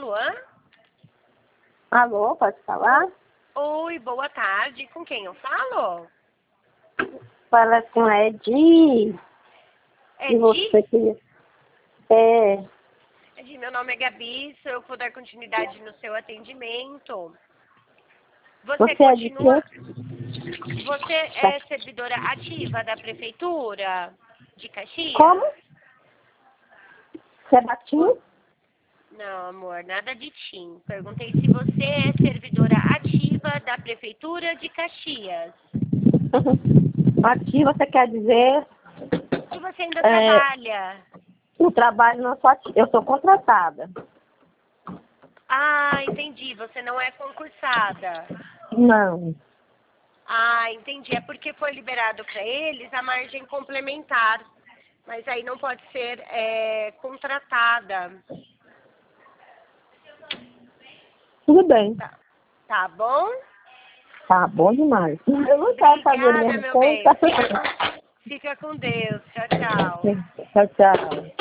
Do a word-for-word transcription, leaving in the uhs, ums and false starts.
Alô? Alô, pode falar? Oi, boa tarde. Com quem eu falo? Fala com a Edi. É E você que... É, Edi, meu nome é Gabi, sou eu que vou dar continuidade no seu atendimento. Você, você é de continua... quê? Você é servidora ativa da Prefeitura de Caxias? Como? Você é batinho? Não, amor, nada de Tim. Perguntei se você é servidora ativa da Prefeitura de Caxias. Aqui você quer dizer... Se você ainda É, trabalha. o trabalho não sou ativa, eu sou contratada. Ah, entendi. Você não é concursada. Não. Ah, entendi. É porque foi liberado para eles a margem complementar. Mas aí não pode ser é, contratada. Tudo bem. Tá, tá bom? Tá bom demais. Eu não quero fazer Obrigada, minha meu bem. receita. Fica com Deus. Tchau, tchau. Tchau, tchau.